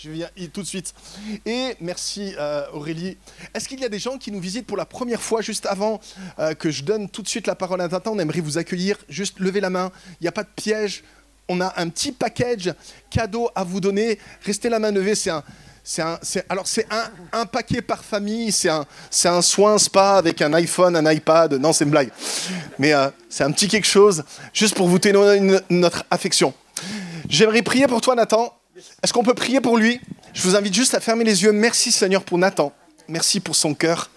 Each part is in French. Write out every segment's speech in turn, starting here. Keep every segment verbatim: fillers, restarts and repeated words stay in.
Je viens tout de suite. Et merci euh, Aurélie. Est-ce qu'il y a des gens qui nous visitent pour la première fois? Juste avant euh, que je donne tout de suite la parole à Nathan, on aimerait vous accueillir. Juste levez la main, il n'y a pas de piège. On a un petit package cadeau à vous donner. Restez la main levée, c'est un... C'est un, c'est, alors c'est un, un paquet par famille, c'est un, c'est un soin spa avec un iPhone, un iPad, non c'est une blague, mais euh, c'est un petit quelque chose, juste pour vous témoigner notre affection. J'aimerais prier pour toi Nathan, est-ce qu'on peut prier pour lui? Je vous invite juste à fermer les yeux. Merci Seigneur pour Nathan, merci pour son cœur,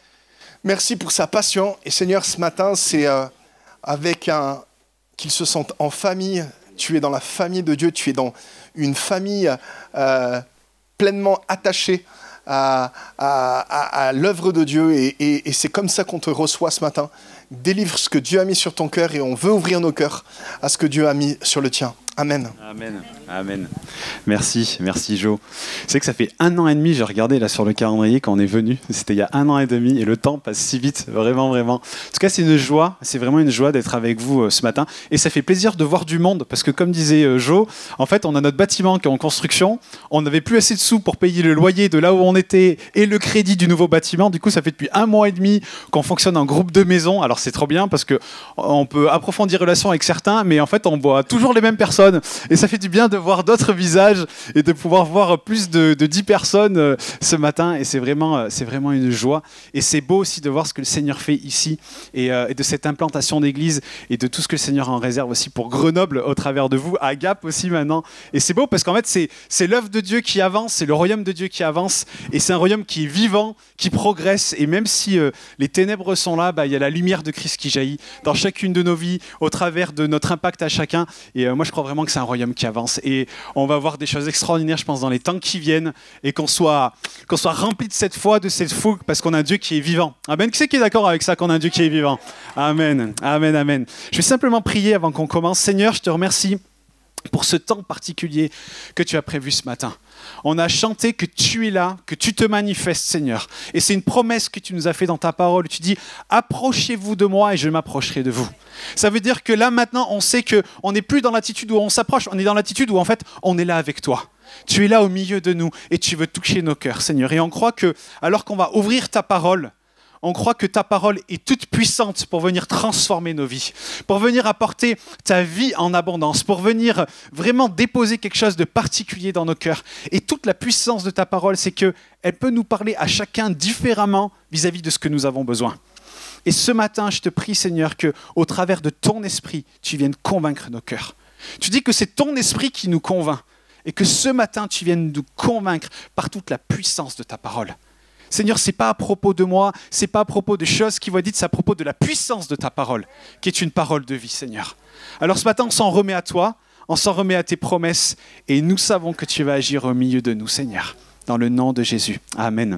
merci pour sa passion, et Seigneur ce matin c'est euh, avec un, qu'il se sente en famille, tu es dans la famille de Dieu, tu es dans une famille euh, pleinement attaché à, à, à, à l'œuvre de Dieu et, et, et c'est comme ça qu'on te reçoit ce matin. Délivre ce que Dieu a mis sur ton cœur et on veut ouvrir nos cœurs à ce que Dieu a mis sur le tien. Amen. Amen. Amen. Merci, merci Jo. C'est que ça fait un an et demi, j'ai regardé là sur le calendrier quand on est venu, c'était il y a un an et demi et le temps passe si vite, vraiment, vraiment. En tout cas, c'est une joie, c'est vraiment une joie d'être avec vous euh, ce matin et ça fait plaisir de voir du monde parce que comme disait euh, Jo, en fait, on a notre bâtiment qui est en construction, on n'avait plus assez de sous pour payer le loyer de là où on était et le crédit du nouveau bâtiment. Du coup, ça fait depuis un mois et demi qu'on fonctionne en groupe de maison. Alors, c'est trop bien parce qu'on peut approfondir relations avec certains, mais en fait, on voit toujours les mêmes personnes. Et ça fait du bien de voir d'autres visages et de pouvoir voir plus de, de dix personnes euh, ce matin. Et c'est vraiment, euh, c'est vraiment une joie. Et c'est beau aussi de voir ce que le Seigneur fait ici et, euh, et de cette implantation d'église et de tout ce que le Seigneur en réserve aussi pour Grenoble au travers de vous, à Gap aussi maintenant. Et c'est beau parce qu'en fait, c'est, c'est l'œuvre de Dieu qui avance, c'est le royaume de Dieu qui avance. Et c'est un royaume qui est vivant, qui progresse. Et même si euh, les ténèbres sont là, bah, y a la lumière de Christ qui jaillit dans chacune de nos vies, au travers de notre impact à chacun. Et euh, moi, je crois vraiment que c'est un royaume qui avance et on va voir des choses extraordinaires, je pense, dans les temps qui viennent et qu'on soit, qu'on soit rempli de cette foi, de cette fougue, parce qu'on a un Dieu qui est vivant. Amen. Qui c'est qui est d'accord avec ça, qu'on a un Dieu qui est vivant? Amen. Amen, amen. Je vais simplement prier avant qu'on commence. Seigneur, je te remercie pour ce temps particulier que tu as prévu ce matin. On a chanté que tu es là, que tu te manifestes, Seigneur. Et c'est une promesse que tu nous as fait dans ta parole. Tu dis, approchez-vous de moi et je m'approcherai de vous. Ça veut dire que là, maintenant, on sait qu'on n'est plus dans l'attitude où on s'approche, on est dans l'attitude où, en fait, on est là avec toi. Tu es là au milieu de nous et tu veux toucher nos cœurs, Seigneur. Et on croit que, alors qu'on va ouvrir ta parole, on croit que ta parole est toute puissante pour venir transformer nos vies, pour venir apporter ta vie en abondance, pour venir vraiment déposer quelque chose de particulier dans nos cœurs. Et toute la puissance de ta parole, c'est qu'elle peut nous parler à chacun différemment vis-à-vis de ce que nous avons besoin. Et ce matin, je te prie, Seigneur, qu'au travers de ton esprit, tu viennes convaincre nos cœurs. Tu dis que c'est ton esprit qui nous convainc et que ce matin, tu viennes nous convaincre par toute la puissance de ta parole. Seigneur, ce n'est pas à propos de moi, ce n'est pas à propos de choses qui vont être dites, c'est à propos de la puissance de ta parole, qui est une parole de vie, Seigneur. Alors ce matin, on s'en remet à toi, on s'en remet à tes promesses, et nous savons que tu vas agir au milieu de nous, Seigneur, dans le nom de Jésus. Amen.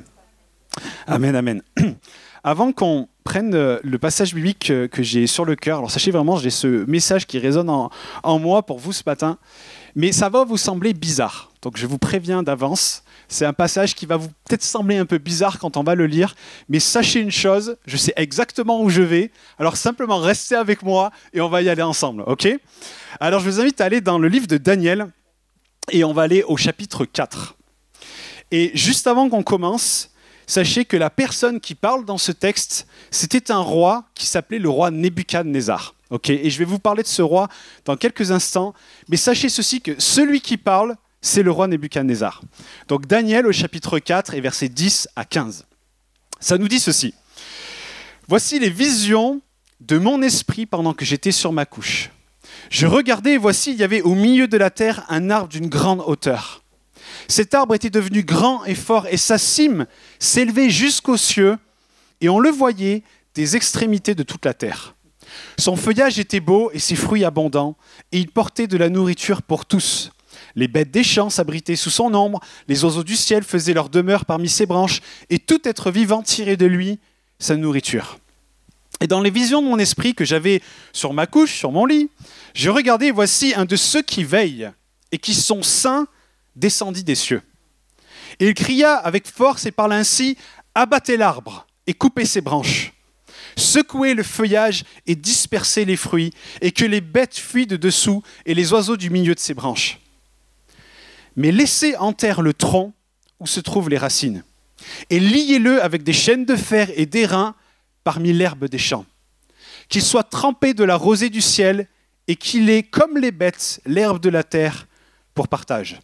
Amen, amen. Avant qu'on prenne le passage biblique que, que j'ai sur le cœur, alors sachez vraiment, j'ai ce message qui résonne en, en moi pour vous ce matin, mais ça va vous sembler bizarre. Donc je vous préviens d'avance, c'est un passage qui va vous peut-être sembler un peu bizarre quand on va le lire, mais sachez une chose, je sais exactement où je vais, alors simplement restez avec moi et on va y aller ensemble, ok? Alors je vous invite à aller dans le livre de Daniel et on va aller au chapitre quatre. Et juste avant qu'on commence, sachez que la personne qui parle dans ce texte, c'était un roi qui s'appelait le roi Nebuchadnezzar. Okay, et je vais vous parler de ce roi dans quelques instants, mais sachez ceci, que celui qui parle, c'est le roi Nebuchadnezzar. Donc Daniel au chapitre quatre et versets dix à quinze. Ça nous dit ceci. « Voici les visions de mon esprit pendant que j'étais sur ma couche. Je regardais et voici, il y avait au milieu de la terre un arbre d'une grande hauteur. Cet arbre était devenu grand et fort et sa cime s'élevait jusqu'aux cieux et on le voyait des extrémités de toute la terre. Son feuillage était beau et ses fruits abondants, et il portait de la nourriture pour tous. Les bêtes des champs s'abritaient sous son ombre, les oiseaux du ciel faisaient leur demeure parmi ses branches, et tout être vivant tirait de lui sa nourriture. Et dans les visions de mon esprit que j'avais sur ma couche, sur mon lit, je regardais, et voici un de ceux qui veillent et qui sont saints descendit des cieux. Et il cria avec force et parla ainsi, « Abattez l'arbre et coupez ses branches. » Secouez le feuillage et dispersez les fruits, et que les bêtes fuient de dessous et les oiseaux du milieu de ses branches. mais laissez en terre le tronc où se trouvent les racines, et liez-le avec des chaînes de fer et d'airain parmi l'herbe des champs. Qu'il soit trempé de la rosée du ciel, et qu'il ait, comme les bêtes, l'herbe de la terre pour partage.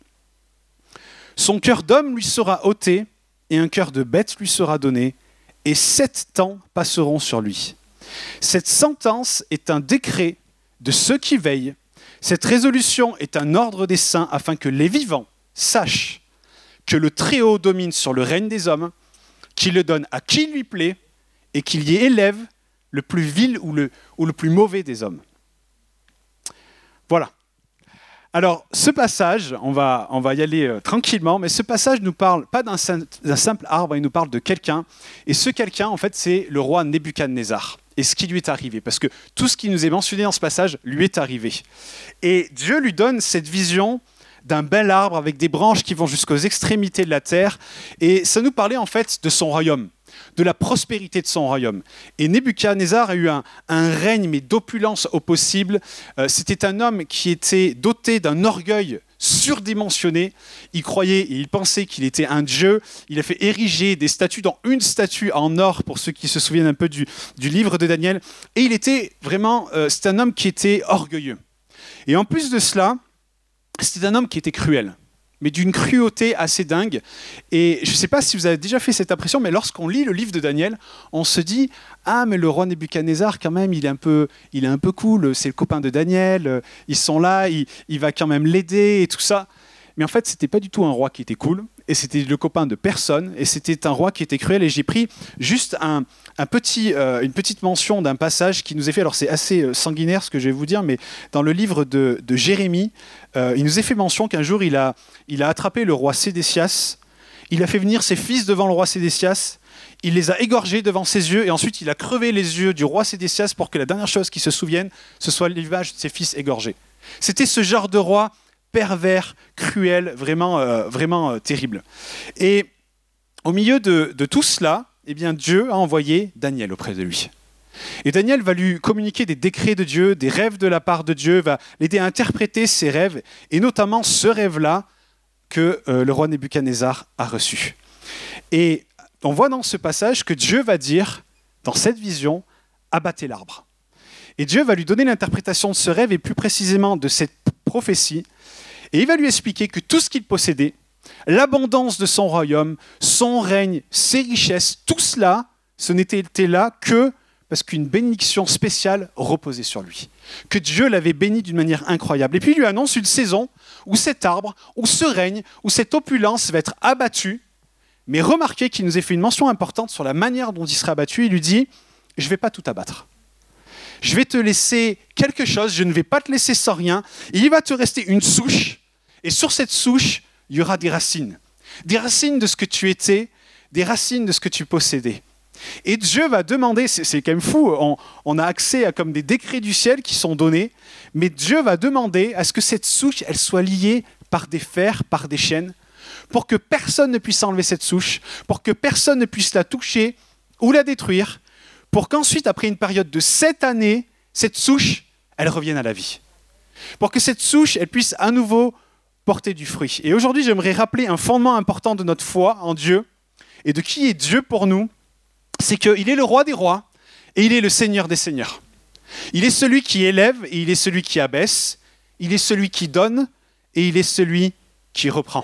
Son cœur d'homme lui sera ôté, et un cœur de bête lui sera donné, et sept temps passeront sur lui. Cette sentence est un décret de ceux qui veillent. Cette résolution est un ordre des saints, afin que les vivants sachent que le Très-Haut domine sur le règne des hommes, qu'il le donne à qui lui plaît, et qu'il y élève le plus vil ou le, ou le plus mauvais des hommes. Voilà. Alors, ce passage, on va, on va y aller euh, tranquillement, mais ce passage ne nous parle pas d'un, d'un simple arbre, il nous parle de quelqu'un. Et ce quelqu'un, en fait, c'est le roi Nebuchadnezzar. Et ce qui lui est arrivé. Parce que tout ce qui nous est mentionné dans ce passage lui est arrivé. Et Dieu lui donne cette vision d'un bel arbre avec des branches qui vont jusqu'aux extrémités de la terre. Et ça nous parlait en fait de son royaume, de la prospérité de son royaume. Et Nebuchadnezzar a eu un, un règne, mais d'opulence au possible. Euh, c'était un homme qui était doté d'un orgueil surdimensionné. Il croyait et il pensait qu'il était un dieu. Il a fait ériger des statues, dont une statue en or, pour ceux qui se souviennent un peu du, du livre de Daniel. Et il était vraiment, euh, c'est un homme qui était orgueilleux. Et en plus de cela, c'était un homme qui était cruel, mais d'une cruauté assez dingue. Et je ne sais pas si vous avez déjà fait cette impression, mais lorsqu'on lit le livre de Daniel, on se dit « Ah, mais le roi Nebuchadnezzar, quand même, il est un peu, il est un peu cool, c'est le copain de Daniel, ils sont là, il, il va quand même l'aider et tout ça. » Mais en fait, ce n'était pas du tout un roi qui était cool, et c'était le copain de personne, et c'était un roi qui était cruel. Et j'ai pris juste un, un petit, euh, une petite mention d'un passage qui nous est fait, alors c'est assez sanguinaire ce que je vais vous dire, mais dans le livre de, de Jérémie, euh, il nous est fait mention qu'un jour, il a, il a attrapé le roi Sédécias, il a fait venir ses fils devant le roi Sédécias, il les a égorgés devant ses yeux, et ensuite il a crevé les yeux du roi Sédécias pour que la dernière chose qu'il se souvienne, ce soit l'image de ses fils égorgés. C'était ce genre de roi pervers, cruel, vraiment, euh, vraiment euh, terrible. Et au milieu de, de tout cela, eh bien, Dieu a envoyé Daniel auprès de lui. Et Daniel va lui communiquer des décrets de Dieu, des rêves de la part de Dieu, va l'aider à interpréter ses rêves, et notamment ce rêve-là que euh, le roi Nebuchadnezzar a reçu. Et on voit dans ce passage que Dieu va dire, dans cette vision, abattez l'arbre. Et Dieu va lui donner l'interprétation de ce rêve, et plus précisément de cette prophétie, et il va lui expliquer que tout ce qu'il possédait, l'abondance de son royaume, son règne, ses richesses, tout cela, ce n'était là que parce qu'une bénédiction spéciale reposait sur lui. Que Dieu l'avait béni d'une manière incroyable. Et puis il lui annonce une saison où cet arbre, où ce règne, où cette opulence va être abattue. Mais remarquez qu'il nous a fait une mention importante sur la manière dont il sera abattu. Il lui dit, je ne vais pas tout abattre. Je vais te laisser quelque chose, je ne vais pas te laisser sans rien. Et il va te rester une souche. Et sur cette souche, il y aura des racines. Des racines de ce que tu étais, des racines de ce que tu possédais. Et Dieu va demander, c'est, c'est quand même fou, on, on a accès à comme des décrets du ciel qui sont donnés, mais Dieu va demander à ce que cette souche, elle soit liée par des fers, par des chaînes, pour que personne ne puisse enlever cette souche, pour que personne ne puisse la toucher ou la détruire, pour qu'ensuite, après une période de sept années, cette souche, elle revienne à la vie. Pour que cette souche, elle puisse à nouveau porter du fruit. Et aujourd'hui, j'aimerais rappeler un fondement important de notre foi en Dieu et de qui est Dieu pour nous. C'est qu'il est le roi des rois et il est le Seigneur des seigneurs. Il est celui qui élève et il est celui qui abaisse. Il est celui qui donne et il est celui qui reprend.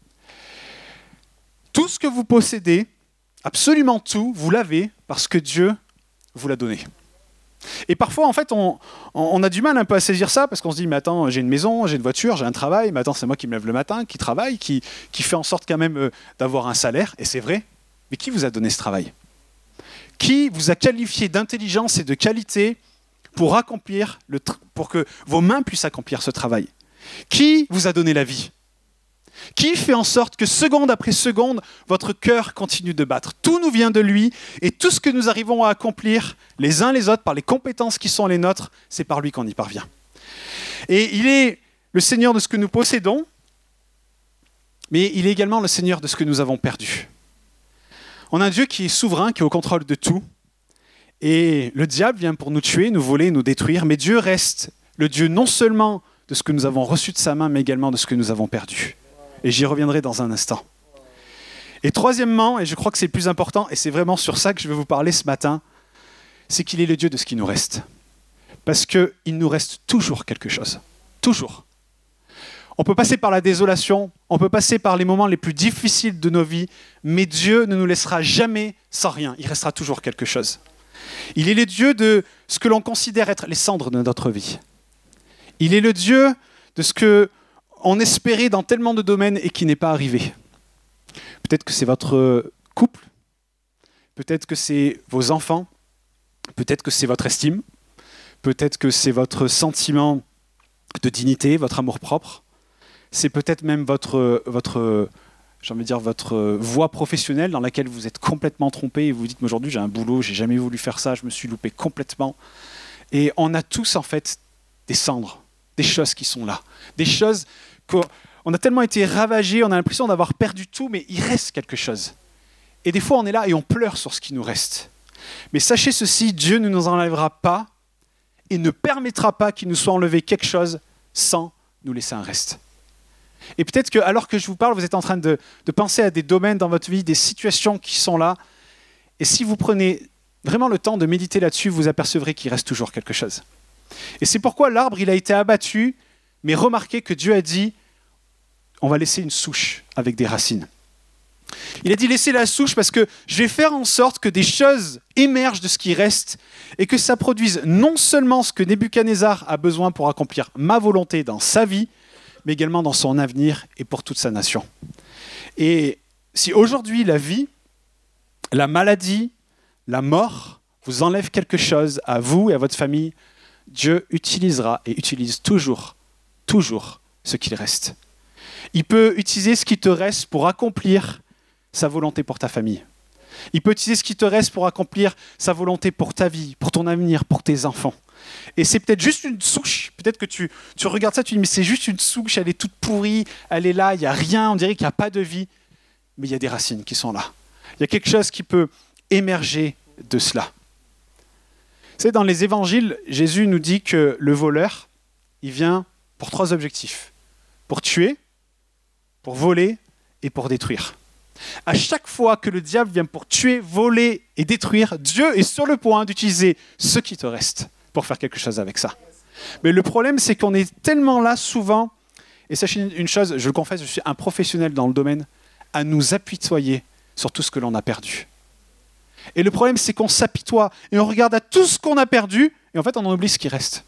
Tout ce que vous possédez, absolument tout, vous l'avez parce que Dieu vous l'a donné. Et parfois, en fait, on, on a du mal un peu à saisir ça parce qu'on se dit, mais attends, j'ai une maison, j'ai une voiture, j'ai un travail, mais attends, c'est moi qui me lève le matin, qui travaille, qui, qui fait en sorte quand même euh, d'avoir un salaire, et c'est vrai. Mais qui vous a donné ce travail ? Qui vous a qualifié d'intelligence et de qualité pour accomplir le tra- pour que vos mains puissent accomplir ce travail ? Qui vous a donné la vie ? Qui fait en sorte que seconde après seconde, votre cœur continue de battre ? Tout nous vient de lui et tout ce que nous arrivons à accomplir les uns les autres par les compétences qui sont les nôtres, c'est par lui qu'on y parvient. Et il est le Seigneur de ce que nous possédons, mais il est également le Seigneur de ce que nous avons perdu. On a un Dieu qui est souverain, qui est au contrôle de tout. Et le diable vient pour nous tuer, nous voler, nous détruire, mais Dieu reste le Dieu non seulement de ce que nous avons reçu de sa main, mais également de ce que nous avons perdu. Et j'y reviendrai dans un instant. Et troisièmement, et je crois que c'est le plus important, et c'est vraiment sur ça que je vais vous parler ce matin, c'est qu'il est le Dieu de ce qui nous reste. Parce qu'il nous reste toujours quelque chose. Toujours. On peut passer par la désolation, on peut passer par les moments les plus difficiles de nos vies, mais Dieu ne nous laissera jamais sans rien. Il restera toujours quelque chose. Il est le Dieu de ce que l'on considère être les cendres de notre vie. Il est le Dieu de ce qu'on espérait dans tellement de domaines et qui n'est pas arrivé. Peut-être que c'est votre couple, peut-être que c'est vos enfants, peut-être que c'est votre estime, peut-être que c'est votre sentiment de dignité, votre amour-propre. C'est peut-être même votre, votre, j'ai envie de dire, votre voie professionnelle dans laquelle vous êtes complètement trompé et vous vous dites, mais aujourd'hui j'ai un boulot, j'ai jamais voulu faire ça, je me suis loupé complètement. Et on a tous en fait des cendres, des choses qui sont là, des choses qu'on a tellement été ravagés, on a l'impression d'avoir perdu tout, mais il reste quelque chose. Et des fois on est là et on pleure sur ce qui nous reste. Mais sachez ceci, Dieu ne nous enlèvera pas et ne permettra pas qu'il nous soit enlevé quelque chose sans nous laisser un reste. Et peut-être que, alors que je vous parle, vous êtes en train de, de penser à des domaines dans votre vie, des situations qui sont là. Et si vous prenez vraiment le temps de méditer là-dessus, vous apercevrez qu'il reste toujours quelque chose. Et c'est pourquoi l'arbre, il a été abattu, mais remarquez que Dieu a dit, on va laisser une souche avec des racines. Il a dit, laissez la souche parce que je vais faire en sorte que des choses émergent de ce qui reste et que ça produise non seulement ce que Nebuchadnezzar a besoin pour accomplir ma volonté dans sa vie, mais également dans son avenir et pour toute sa nation. Et si aujourd'hui la vie, la maladie, la mort vous enlève quelque chose à vous et à votre famille, Dieu utilisera et utilise toujours, toujours ce qu'il reste. Il peut utiliser ce qui te reste pour accomplir sa volonté pour ta famille. Il peut utiliser ce qui te reste pour accomplir sa volonté pour ta vie, pour ton avenir, pour tes enfants. Et c'est peut-être juste une souche. Peut-être que tu, tu regardes ça, tu dis, mais c'est juste une souche, elle est toute pourrie, elle est là, il n'y a rien, on dirait qu'il n'y a pas de vie. Mais il y a des racines qui sont là. Il y a quelque chose qui peut émerger de cela. Vous savez, dans les évangiles, Jésus nous dit que le voleur, il vient pour trois objectifs. Pour tuer, pour voler et pour détruire. À chaque fois que le diable vient pour tuer, voler et détruire, Dieu est sur le point d'utiliser ce qui te reste pour faire quelque chose avec ça. Mais le problème, c'est qu'on est tellement là souvent, et sachez une chose, je le confesse, je suis un professionnel dans le domaine, à nous apitoyer sur tout ce que l'on a perdu. Et le problème, c'est qu'on s'apitoie et on regarde à tout ce qu'on a perdu, et en fait, on en oublie ce qui reste.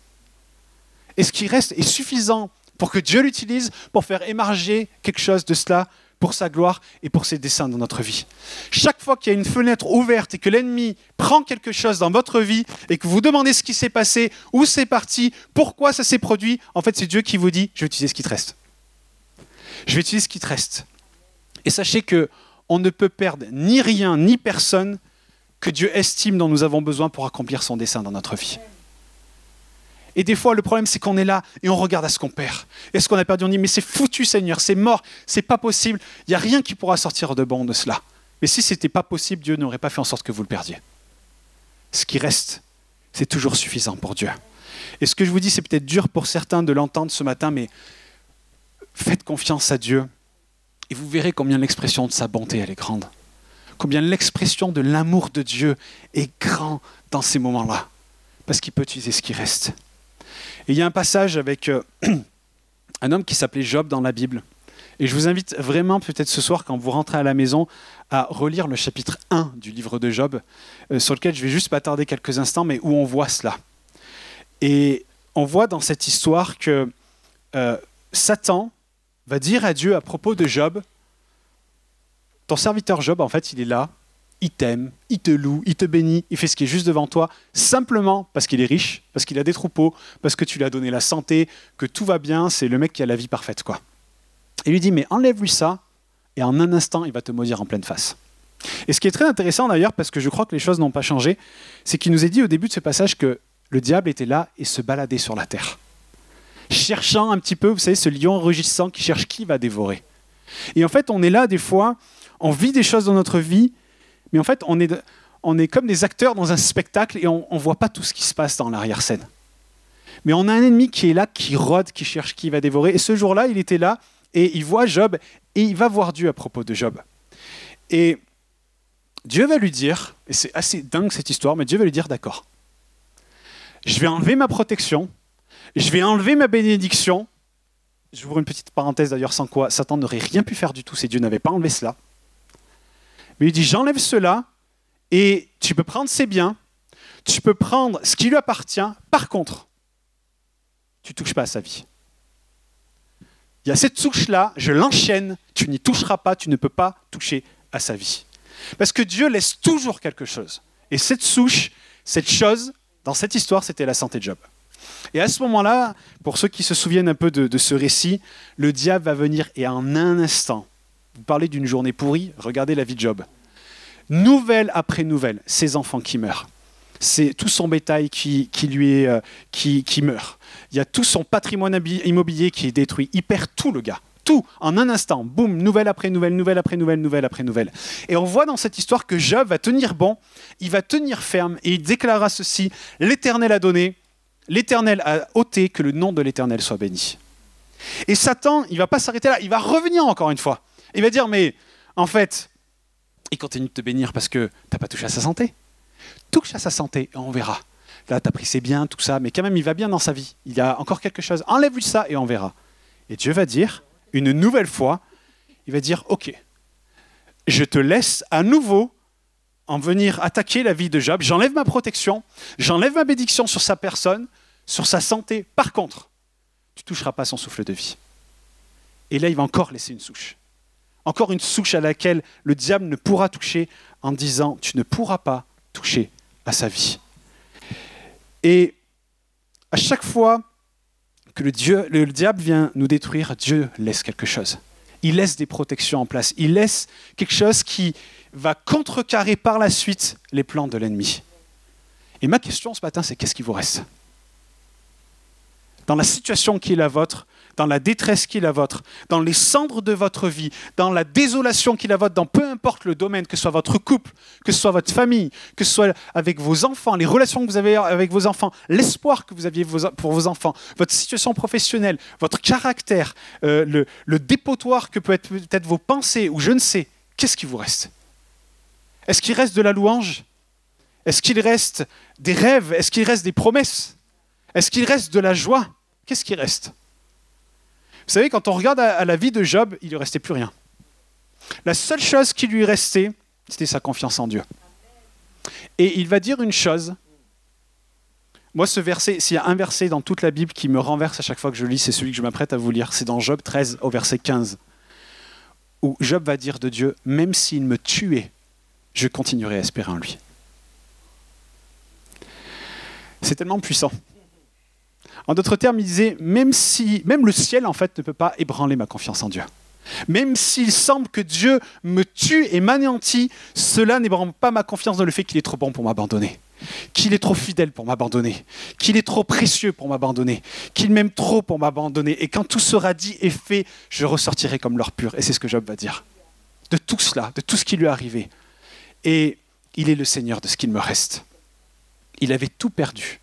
Et ce qui reste est suffisant pour que Dieu l'utilise pour faire émerger quelque chose de cela pour sa gloire et pour ses desseins dans notre vie. Chaque fois qu'il y a une fenêtre ouverte et que l'ennemi prend quelque chose dans votre vie et que vous demandez ce qui s'est passé, où c'est parti, pourquoi ça s'est produit, en fait, c'est Dieu qui vous dit « je vais utiliser ce qui te reste ». Je vais utiliser ce qui te reste. Et sachez qu'on ne peut perdre ni rien, ni personne que Dieu estime dont nous avons besoin pour accomplir son dessein dans notre vie. Et des fois, le problème, c'est qu'on est là et on regarde à ce qu'on perd. Et ce qu'on a perdu, on dit, mais c'est foutu, Seigneur, c'est mort, c'est pas possible. Il n'y a rien qui pourra sortir de bon de cela. Mais si ce n'était pas possible, Dieu n'aurait pas fait en sorte que vous le perdiez. Ce qui reste, c'est toujours suffisant pour Dieu. Et ce que je vous dis, c'est peut-être dur pour certains de l'entendre ce matin, mais faites confiance à Dieu et vous verrez combien l'expression de sa bonté, elle est grande. Combien l'expression de l'amour de Dieu est grand dans ces moments-là. Parce qu'il peut utiliser ce qui reste. Et il y a un passage avec euh, un homme qui s'appelait Job dans la Bible. Et je vous invite vraiment, peut-être ce soir, quand vous rentrez à la maison, à relire le chapitre un du livre de Job, euh, sur lequel je vais juste m'attarder quelques instants, mais où on voit cela. Et on voit dans cette histoire que euh, Satan va dire à Dieu à propos de Job, ton serviteur Job, en fait, il est là, il t'aime, il te loue, il te bénit, il fait ce qui est juste devant toi, simplement parce qu'il est riche, parce qu'il a des troupeaux, parce que tu lui as donné la santé, que tout va bien, c'est le mec qui a la vie parfaite, quoi. Il lui dit, mais enlève-lui ça, et en un instant, il va te maudire en pleine face. Et ce qui est très intéressant d'ailleurs, parce que je crois que les choses n'ont pas changé, c'est qu'il nous est dit au début de ce passage que le diable était là et se baladait sur la terre, cherchant un petit peu, vous savez, ce lion rugissant qui cherche qui va dévorer. Et en fait, on est là des fois, on vit des choses dans notre vie, mais en fait, on est, on est comme des acteurs dans un spectacle et on ne voit pas tout ce qui se passe dans l'arrière-scène. Mais on a un ennemi qui est là, qui rôde, qui cherche qui va dévorer. Et ce jour-là, il était là et il voit Job, et il va voir Dieu à propos de Job. Et Dieu va lui dire, et c'est assez dingue cette histoire, mais Dieu va lui dire, d'accord, je vais enlever ma protection, je vais enlever ma bénédiction. J'ouvre une petite parenthèse d'ailleurs, sans quoi Satan n'aurait rien pu faire du tout si Dieu n'avait pas enlevé cela. Mais il dit, j'enlève cela, et tu peux prendre ses biens, tu peux prendre ce qui lui appartient, par contre, tu ne touches pas à sa vie. Il y a cette souche-là, je l'enchaîne, tu n'y toucheras pas, tu ne peux pas toucher à sa vie. Parce que Dieu laisse toujours quelque chose. Et cette souche, cette chose, dans cette histoire, c'était la santé de Job. Et à ce moment-là, pour ceux qui se souviennent un peu de, de ce récit, le diable va venir et en un instant, vous parlez d'une journée pourrie, regardez la vie de Job. Nouvelle après nouvelle, ses enfants qui meurent. C'est tout son bétail qui, qui lui est, euh, qui, qui meurt. Il y a tout son patrimoine immobilier qui est détruit. Il perd tout, le gars. Tout, en un instant. Boum, nouvelle après nouvelle, nouvelle après nouvelle, nouvelle après nouvelle. Et on voit dans cette histoire que Job va tenir bon, il va tenir ferme, et il déclara ceci, « L'Éternel a donné, l'Éternel a ôté, que le nom de l'Éternel soit béni. » Et Satan, il ne va pas s'arrêter là, il va revenir encore une fois. Il va dire, mais en fait, il continue de te bénir parce que tu n'as pas touché à sa santé. Touche à sa santé et on verra. Là, tu as pris ses biens, tout ça, mais quand même, il va bien dans sa vie. Il y a encore quelque chose. Enlève-lui ça et on verra. Et Dieu va dire, une nouvelle fois, il va dire, ok, je te laisse à nouveau en venir attaquer la vie de Job. J'enlève ma protection, j'enlève ma bénédiction sur sa personne, sur sa santé. Par contre, tu ne toucheras pas son souffle de vie. Et là, il va encore laisser une souche. Encore une souche à laquelle le diable ne pourra toucher en disant, tu ne pourras pas toucher à sa vie. Et à chaque fois que le, Dieu, le diable vient nous détruire, Dieu laisse quelque chose. Il laisse des protections en place. Il laisse quelque chose qui va contrecarrer par la suite les plans de l'ennemi. Et ma question ce matin, c'est qu'est-ce qui vous reste ? Dans la situation qui est la vôtre, dans la détresse qui est la vôtre, dans les cendres de votre vie, dans la désolation qui est la vôtre, dans peu importe le domaine, que ce soit votre couple, que ce soit votre famille, que ce soit avec vos enfants, les relations que vous avez avec vos enfants, l'espoir que vous aviez pour vos enfants, votre situation professionnelle, votre caractère, euh, le, le dépotoir que peut être peut-être vos pensées ou je ne sais, qu'est-ce qui vous reste ? Est-ce qu'il reste de la louange ? Est-ce qu'il reste des rêves ? Est-ce qu'il reste des promesses ? Est-ce qu'il reste de la joie ? Qu'est-ce qui reste ? Vous savez, quand on regarde à la vie de Job, il ne lui restait plus rien. La seule chose qui lui restait, c'était sa confiance en Dieu. Et il va dire une chose. Moi, ce verset, s'il y a un verset dans toute la Bible qui me renverse à chaque fois que je lis, c'est celui que je m'apprête à vous lire. C'est dans Job treize, au verset quinze, où Job va dire de Dieu, « Même s'il me tuait, je continuerai à espérer en lui. » C'est tellement puissant. En d'autres termes, il disait, même si, même le ciel, en fait, ne peut pas ébranler ma confiance en Dieu. Même s'il semble que Dieu me tue et m'anéantit, cela n'ébranle pas ma confiance dans le fait qu'il est trop bon pour m'abandonner, qu'il est trop fidèle pour m'abandonner, qu'il est trop précieux pour m'abandonner, qu'il m'aime trop pour m'abandonner. Et quand tout sera dit et fait, je ressortirai comme l'or pur. Et c'est ce que Job va dire. De tout cela, de tout ce qui lui est arrivé. Et il est le Seigneur de ce qu'il me reste. Il avait tout perdu.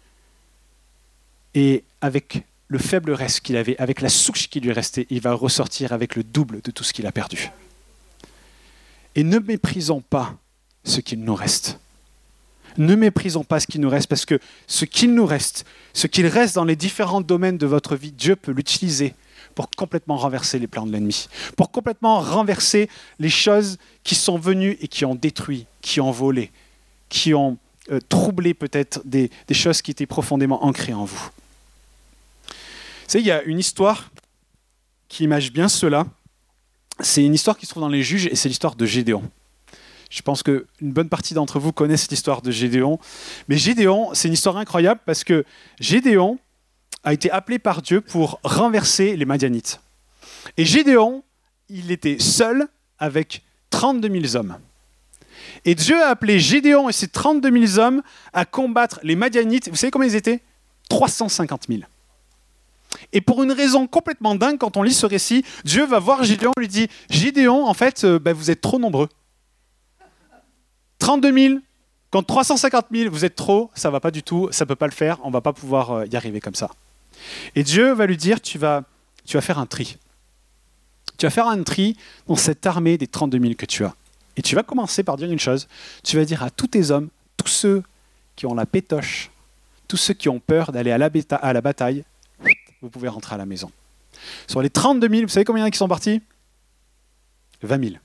Et avec le faible reste qu'il avait, avec la souche qui lui restait, il va ressortir avec le double de tout ce qu'il a perdu. Et ne méprisons pas ce qu'il nous reste. Ne méprisons pas ce qu'il nous reste, parce que ce qu'il nous reste, ce qu'il reste dans les différents domaines de votre vie, Dieu peut l'utiliser pour complètement renverser les plans de l'ennemi, pour complètement renverser les choses qui sont venues et qui ont détruit, qui ont volé, qui ont euh, troublé peut-être des, des choses qui étaient profondément ancrées en vous. Vous savez, il y a une histoire qui image bien cela. C'est une histoire qui se trouve dans les Juges et c'est l'histoire de Gédéon. Je pense qu'une bonne partie d'entre vous connaissent cette histoire de Gédéon. Mais Gédéon, c'est une histoire incroyable parce que Gédéon a été appelé par Dieu pour renverser les Madianites. Et Gédéon, il était seul avec trente-deux mille hommes. Et Dieu a appelé Gédéon et ses trente-deux mille hommes à combattre les Madianites. Vous savez combien ils étaient ? trois cent cinquante mille. Et pour une raison complètement dingue, quand on lit ce récit, Dieu va voir Gédéon et lui dit « Gédéon, en fait, euh, ben, vous êtes trop nombreux. trente-deux mille contre trois cent cinquante mille, vous êtes trop, ça ne va pas du tout, ça ne peut pas le faire, on ne va pas pouvoir euh, y arriver comme ça. » Et Dieu va lui dire « Tu vas, tu vas faire un tri. Tu vas faire un tri dans cette armée des trente-deux mille que tu as. Et tu vas commencer par dire une chose. Tu vas dire à tous tes hommes, tous ceux qui ont la pétoche, tous ceux qui ont peur d'aller à la, bêta- à la bataille, vous pouvez rentrer à la maison. Sur les trente-deux mille, vous savez combien il y en a qui sont partis ? vingt mille.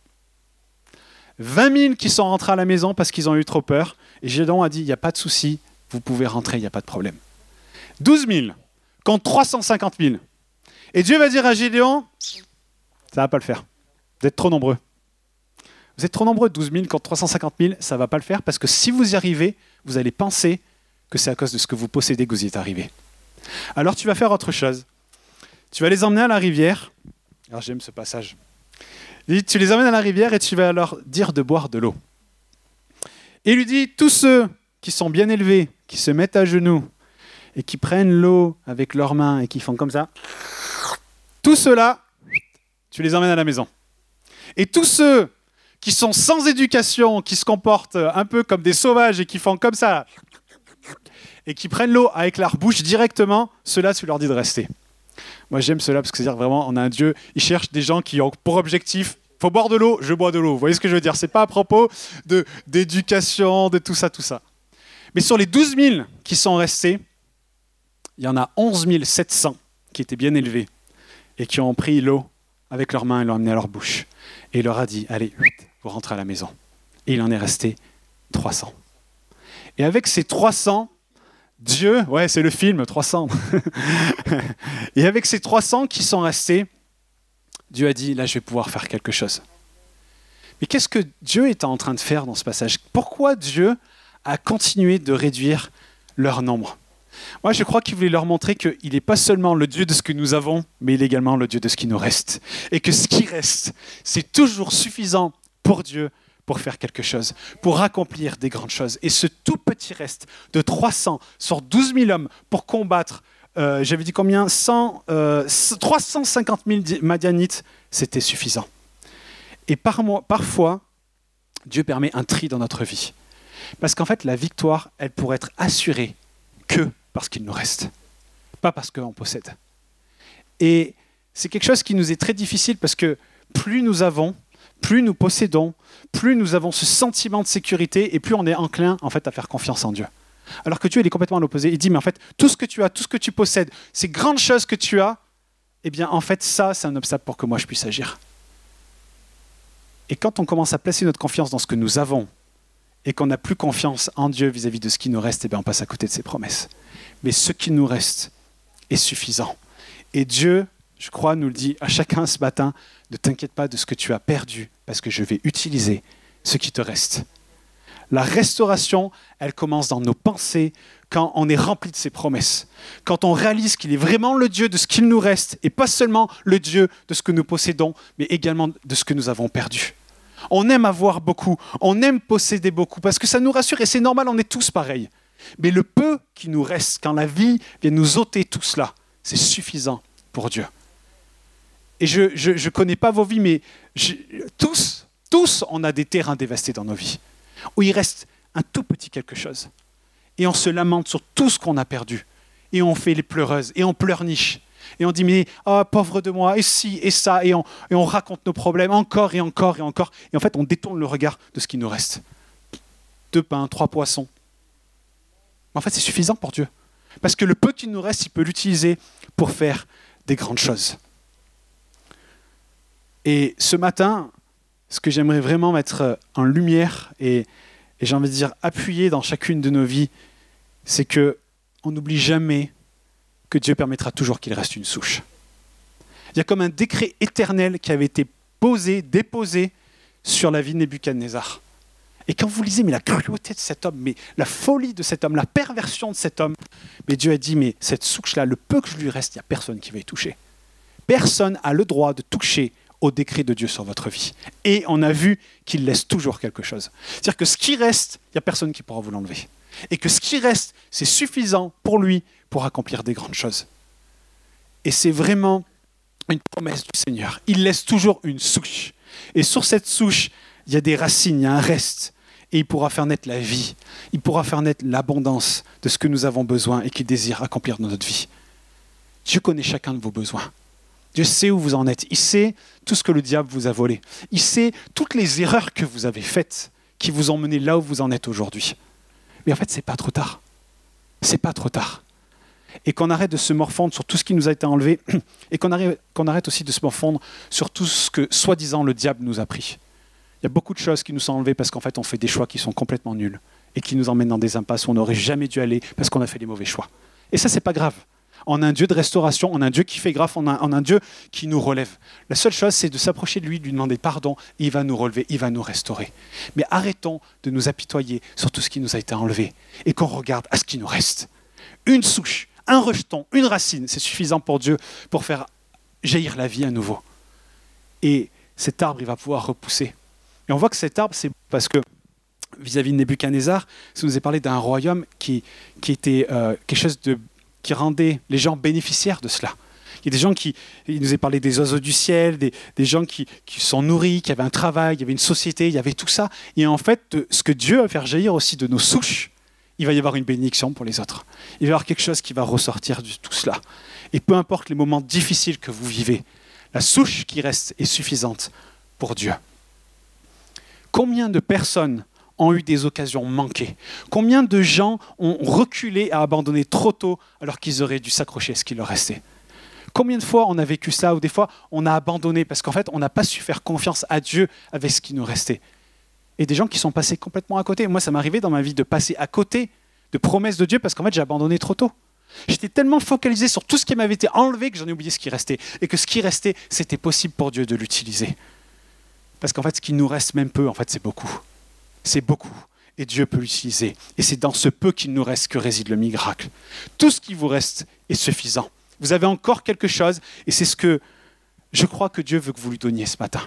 vingt mille qui sont rentrés à la maison parce qu'ils ont eu trop peur. Et Gédéon a dit, il n'y a pas de souci, vous pouvez rentrer, il n'y a pas de problème. douze mille contre trois cent cinquante mille. Et Dieu va dire à Gédéon, ça ne va pas le faire. Vous êtes trop nombreux. Vous êtes trop nombreux, douze mille contre trois cent cinquante mille, ça ne va pas le faire parce que si vous y arrivez, vous allez penser que c'est à cause de ce que vous possédez que vous y êtes arrivé. Alors tu vas faire autre chose. Tu vas les emmener à la rivière. Alors j'aime ce passage. Tu les emmènes à la rivière et tu vas leur dire de boire de l'eau. Et il lui dit, tous ceux qui sont bien élevés, qui se mettent à genoux et qui prennent l'eau avec leurs mains et qui font comme ça, tous ceux-là, tu les emmènes à la maison. Et tous ceux qui sont sans éducation, qui se comportent un peu comme des sauvages et qui font comme ça, et qui prennent l'eau avec leur bouche directement, ceux-là, tu leur dis de rester. Moi, j'aime cela parce que c'est-à-dire vraiment, on a un Dieu, il cherche des gens qui ont pour objectif, il faut boire de l'eau, je bois de l'eau. Vous voyez ce que je veux dire ? C'est pas à propos de, d'éducation, de tout ça, tout ça. Mais sur les douze mille qui sont restés, il y en a onze mille sept cents qui étaient bien élevés et qui ont pris l'eau avec leurs mains et l'ont amenée à leur bouche. Et il leur a dit, allez, vous rentrez à la maison. Et il en est resté trois cents. Et avec ces trois cents, Dieu, ouais, c'est le film trois cents. Et avec ces trois cents qui sont restés, Dieu a dit, là, je vais pouvoir faire quelque chose. Mais qu'est-ce que Dieu est en train de faire dans ce passage ? Pourquoi Dieu a continué de réduire leur nombre ? Moi, je crois qu'il voulait leur montrer qu'il n'est pas seulement le Dieu de ce que nous avons, mais il est également le Dieu de ce qui nous reste. Et que ce qui reste, c'est toujours suffisant pour Dieu pour faire quelque chose, pour accomplir des grandes choses. Et ce tout petit reste de trois cents sur douze mille hommes pour combattre, euh, j'avais dit combien cent, euh, trois cent cinquante mille Madianites, c'était suffisant. Et par mois, parfois, Dieu permet un tri dans notre vie. Parce qu'en fait, la victoire, elle pourrait être assurée que parce qu'il nous reste, pas parce qu'on possède. Et c'est quelque chose qui nous est très difficile parce que plus nous avons, plus nous possédons, plus nous avons ce sentiment de sécurité et plus on est enclin en fait, à faire confiance en Dieu. Alors que Dieu il est complètement à l'opposé. Il dit, mais en fait, tout ce que tu as, tout ce que tu possèdes, ces grandes choses que tu as, eh bien, en fait, ça, c'est un obstacle pour que moi, je puisse agir. Et quand on commence à placer notre confiance dans ce que nous avons et qu'on n'a plus confiance en Dieu vis-à-vis de ce qui nous reste, eh bien, on passe à côté de ses promesses. Mais ce qui nous reste est suffisant. Et Dieu, je crois, nous le dit à chacun ce matin, ne t'inquiète pas de ce que tu as perdu, parce que je vais utiliser ce qui te reste. La restauration, elle commence dans nos pensées, quand on est rempli de ses promesses. Quand on réalise qu'il est vraiment le Dieu de ce qu'il nous reste, et pas seulement le Dieu de ce que nous possédons, mais également de ce que nous avons perdu. On aime avoir beaucoup, on aime posséder beaucoup, parce que ça nous rassure, et c'est normal, on est tous pareils. Mais le peu qui nous reste, quand la vie vient nous ôter tout cela, c'est suffisant pour Dieu. Et je ne connais pas vos vies, mais je, tous, tous, on a des terrains dévastés dans nos vies, où il reste un tout petit quelque chose. Et on se lamente sur tout ce qu'on a perdu. Et on fait les pleureuses, et on pleurniche. Et on dit, mais oh, pauvre de moi, et ci, et ça, et on, et on raconte nos problèmes encore, et encore, et encore. Et en fait, on détourne le regard de ce qui nous reste. Deux pains, trois poissons. En fait, c'est suffisant pour Dieu. Parce que le peu qui nous reste, il peut l'utiliser pour faire des grandes choses. Et ce matin, ce que j'aimerais vraiment mettre en lumière et, et j'ai envie de dire appuyer dans chacune de nos vies, c'est qu'on n'oublie jamais que Dieu permettra toujours qu'il reste une souche. Il y a comme un décret éternel qui avait été posé, déposé sur la vie de Nebuchadnezzar. Et quand vous lisez mais la cruauté de cet homme, mais la folie de cet homme, la perversion de cet homme, mais Dieu a dit, mais cette souche-là, le peu que je lui reste, il n'y a personne qui va y toucher. Personne n'a le droit de toucher au décret de Dieu sur votre vie. Et on a vu qu'il laisse toujours quelque chose. C'est-à-dire que ce qui reste, il n'y a personne qui pourra vous l'enlever. Et que ce qui reste, c'est suffisant pour lui pour accomplir des grandes choses. Et c'est vraiment une promesse du Seigneur. Il laisse toujours une souche. Et sur cette souche, il y a des racines, il y a un reste. Et il pourra faire naître la vie. Il pourra faire naître l'abondance de ce que nous avons besoin et qu'il désire accomplir dans notre vie. Dieu connaît chacun de vos besoins. Dieu sait où vous en êtes. Il sait tout ce que le diable vous a volé. Il sait toutes les erreurs que vous avez faites qui vous ont mené là où vous en êtes aujourd'hui. Mais en fait, c'est pas trop tard. C'est pas trop tard. Et qu'on arrête de se morfondre sur tout ce qui nous a été enlevé et qu'on arrête, qu'on arrête aussi de se morfondre sur tout ce que, soi-disant, le diable nous a pris. Il y a beaucoup de choses qui nous sont enlevées parce qu'en fait, on fait des choix qui sont complètement nuls et qui nous emmènent dans des impasses où on n'aurait jamais dû aller parce qu'on a fait les mauvais choix. Et ça, c'est pas grave. On a un Dieu de restauration, on a un Dieu qui fait grâce, on a, on a un Dieu qui nous relève. La seule chose, c'est de s'approcher de lui, de lui demander pardon, et il va nous relever, il va nous restaurer. Mais arrêtons de nous apitoyer sur tout ce qui nous a été enlevé et qu'on regarde à ce qui nous reste. Une souche, un rejeton, une racine, c'est suffisant pour Dieu pour faire jaillir la vie à nouveau. Et cet arbre, il va pouvoir repousser. Et on voit que cet arbre, c'est parce que vis-à-vis de Nebuchadnezzar, ça nous est parlé d'un royaume qui, qui était euh, quelque chose de, qui rendait les gens bénéficiaires de cela. Il y a des gens qui, il nous est parlé des oiseaux du ciel, des, des gens qui, qui sont nourris, qui avaient un travail, il y avait une société, il y avait tout ça. Et en fait, de, ce que Dieu va faire jaillir aussi de nos souches, il va y avoir une bénédiction pour les autres. Il va y avoir quelque chose qui va ressortir de tout cela. Et peu importe les moments difficiles que vous vivez, la souche qui reste est suffisante pour Dieu. Combien de personnes ont eu des occasions manquées? Combien de gens ont reculé à abandonner trop tôt alors qu'ils auraient dû s'accrocher à ce qui leur restait? Combien de fois on a vécu ça, ou des fois on a abandonné parce qu'en fait on n'a pas su faire confiance à Dieu avec ce qui nous restait? Et des gens qui sont passés complètement à côté. Moi, ça m'est arrivé dans ma vie de passer à côté de promesses de Dieu parce qu'en fait j'ai abandonné trop tôt. J'étais tellement focalisé sur tout ce qui m'avait été enlevé que j'en ai oublié ce qui restait. Et que ce qui restait, c'était possible pour Dieu de l'utiliser. Parce qu'en fait, ce qui nous reste, même peu, en fait, c'est beaucoup. C'est beaucoup. Et Dieu peut l'utiliser. Et c'est dans ce peu qu'il nous reste que réside le miracle. Tout ce qui vous reste est suffisant. Vous avez encore quelque chose, et c'est ce que je crois que Dieu veut que vous lui donniez ce matin.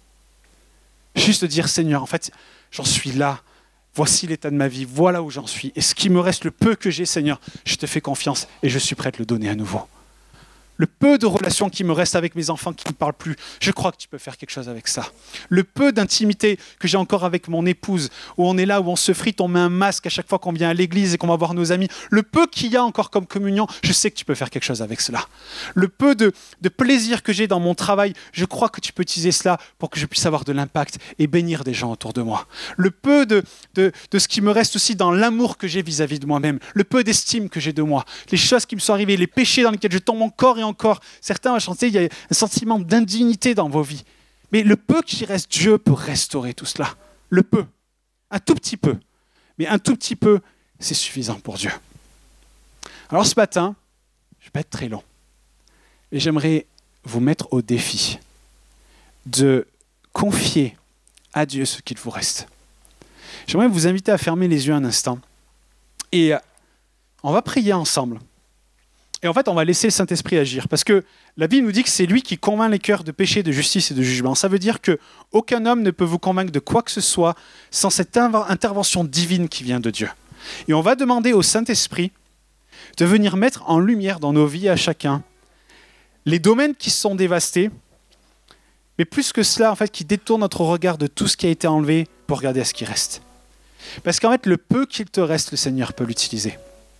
Juste dire, Seigneur, en fait, j'en suis là. Voici l'état de ma vie, voilà où j'en suis. Et ce qui me reste, le peu que j'ai, Seigneur, je te fais confiance et je suis prêt à te le donner à nouveau. Le peu de relations qui me reste avec mes enfants qui ne parlent plus, je crois que tu peux faire quelque chose avec ça. Le peu d'intimité que j'ai encore avec mon épouse, où on est là, où on se frite, on met un masque à chaque fois qu'on vient à l'église et qu'on va voir nos amis. Le peu qu'il y a encore comme communion, je sais que tu peux faire quelque chose avec cela. Le peu de, de plaisir que j'ai dans mon travail, je crois que tu peux utiliser cela pour que je puisse avoir de l'impact et bénir des gens autour de moi. Le peu de, de, de ce qui me reste aussi dans l'amour que j'ai vis-à-vis de moi-même, le peu d'estime que j'ai de moi, les choses qui me sont arrivées, les péchés dans lesquels je tombe encore et encore. Certains ont chanté, il y a un sentiment d'indignité dans vos vies. Mais le peu qui reste, Dieu peut restaurer tout cela. Le peu. Un tout petit peu. Mais un tout petit peu, c'est suffisant pour Dieu. Alors ce matin, je ne vais pas être très long, mais j'aimerais vous mettre au défi de confier à Dieu ce qu'il vous reste. J'aimerais vous inviter à fermer les yeux un instant. Et on va prier ensemble. Et en fait, on va laisser le Saint-Esprit agir. Parce que la Bible nous dit que c'est lui qui convainc les cœurs de péché, de justice et de jugement. Ça veut dire qu'aucun homme ne peut vous convaincre de quoi que ce soit sans cette intervention divine qui vient de Dieu. Et on va demander au Saint-Esprit de venir mettre en lumière dans nos vies à chacun les domaines qui sont dévastés, mais plus que cela, en fait, qui détournent notre regard de tout ce qui a été enlevé pour regarder à ce qui reste. Parce qu'en fait, le peu qu'il te reste, le Seigneur peut l'utiliser.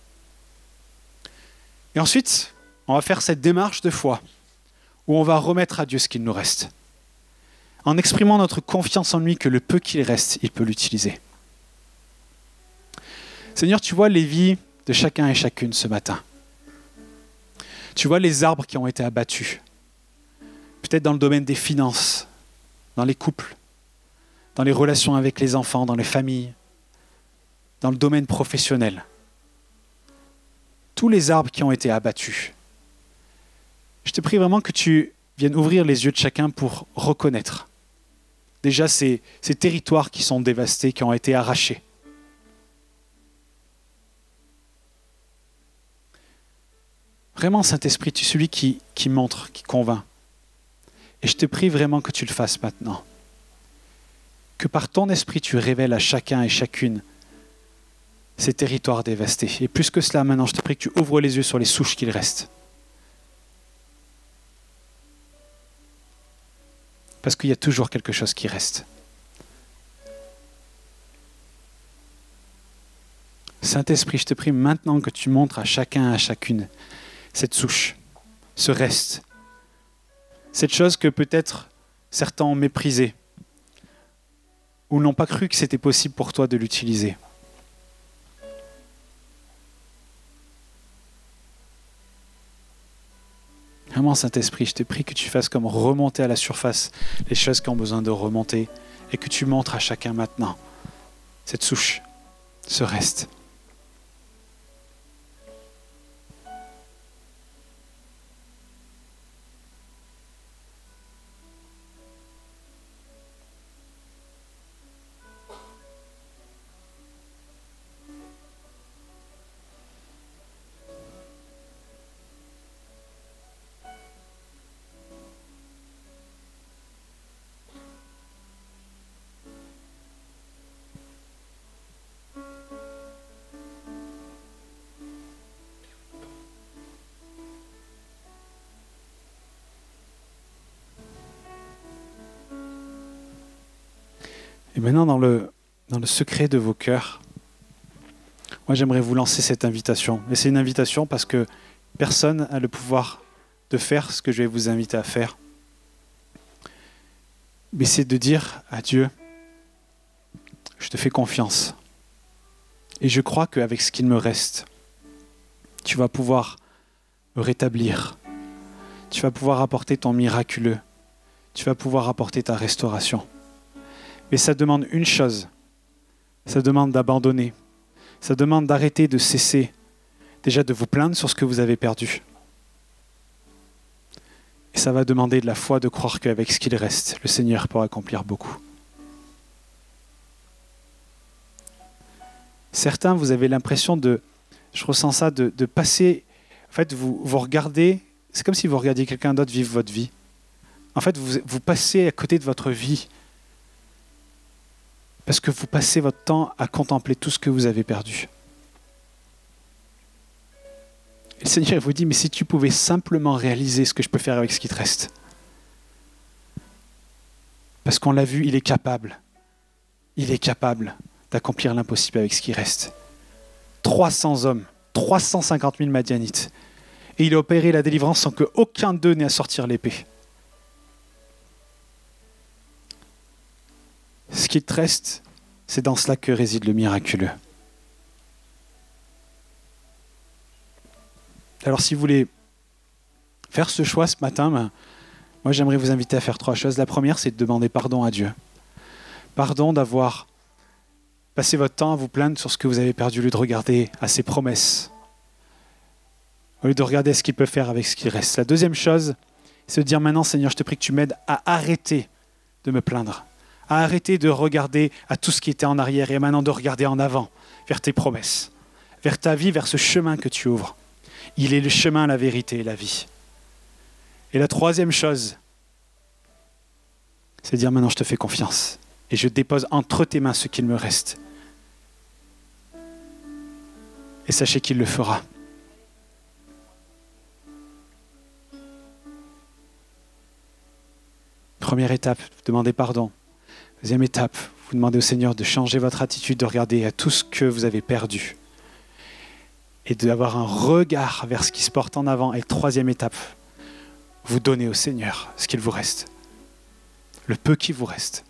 Et ensuite, on va faire cette démarche de foi où on va remettre à Dieu ce qu'il nous reste. En exprimant notre confiance en lui que le peu qu'il reste, il peut l'utiliser. Seigneur, tu vois les vies de chacun et chacune ce matin. Tu vois les arbres qui ont été abattus. Peut-être dans le domaine des finances, dans les couples, dans les relations avec les enfants, dans les familles, dans le domaine professionnel. Tous les arbres qui ont été abattus. Je te prie vraiment que tu viennes ouvrir les yeux de chacun pour reconnaître déjà ces, ces territoires qui sont dévastés, qui ont été arrachés. Vraiment, Saint-Esprit, tu es celui qui, qui montre, qui convainc. Et je te prie vraiment que tu le fasses maintenant. Que par ton esprit, tu révèles à chacun et chacune ces territoires dévastés. Et plus que cela, maintenant, je te prie que tu ouvres les yeux sur les souches qu'il reste. Parce qu'il y a toujours quelque chose qui reste. Saint-Esprit, je te prie maintenant que tu montres à chacun et à chacune cette souche, ce reste, Cette chose que peut-être certains ont méprisée ou n'ont pas cru que c'était possible pour toi de l'utiliser. Vraiment, Saint-Esprit, je te prie que tu fasses comme remonter à la surface les choses qui ont besoin de remonter et que tu montres à chacun maintenant cette souche, ce reste. Et maintenant, dans le, dans le secret de vos cœurs, moi j'aimerais vous lancer cette invitation. Et c'est une invitation parce que personne n'a le pouvoir de faire ce que je vais vous inviter à faire. Mais c'est de dire à Dieu, je te fais confiance. Et je crois qu'avec ce qu'il me reste, tu vas pouvoir me rétablir. Tu vas pouvoir apporter ton miraculeux. Tu vas pouvoir apporter ta restauration. Mais ça demande une chose, ça demande d'abandonner, ça demande d'arrêter de cesser, déjà de vous plaindre sur ce que vous avez perdu. Et ça va demander de la foi de croire qu'avec ce qu'il reste, le Seigneur pourra accomplir beaucoup. Certains, vous avez l'impression de, je ressens ça, de, de passer, en fait, vous, vous regardez, c'est comme si vous regardiez quelqu'un d'autre vivre votre vie. En fait, vous, vous passez à côté de votre vie. Parce que vous passez votre temps à contempler tout ce que vous avez perdu. Et le Seigneur vous dit, mais si tu pouvais simplement réaliser ce que je peux faire avec ce qui te reste. Parce qu'on l'a vu, il est capable. Il est capable d'accomplir l'impossible avec ce qui reste. trois cents hommes, trois cent cinquante mille Madianites. Et il a opéré la délivrance sans qu'aucun d'eux n'ait à sortir l'épée. Ce qui te reste, c'est dans cela que réside le miraculeux. Alors si vous voulez faire ce choix ce matin, ben, moi j'aimerais vous inviter à faire trois choses. La première, c'est de demander pardon à Dieu. Pardon d'avoir passé votre temps à vous plaindre sur ce que vous avez perdu, au lieu de regarder à ses promesses, au lieu de regarder ce qu'il peut faire avec ce qui reste. La deuxième chose, c'est de dire maintenant, Seigneur, je te prie que tu m'aides à arrêter de me plaindre, à arrêter de regarder à tout ce qui était en arrière et maintenant de regarder en avant, vers tes promesses, vers ta vie, vers ce chemin que tu ouvres. Il est le chemin, la vérité et la vie. Et la troisième chose, c'est de dire maintenant je te fais confiance et je dépose entre tes mains ce qu'il me reste. Et sachez qu'il le fera. Première étape, demandez pardon. Deuxième étape, vous demandez au Seigneur de changer votre attitude, de regarder à tout ce que vous avez perdu et d'avoir un regard vers ce qui se porte en avant. Et troisième étape, vous donnez au Seigneur ce qu'il vous reste, le peu qui vous reste.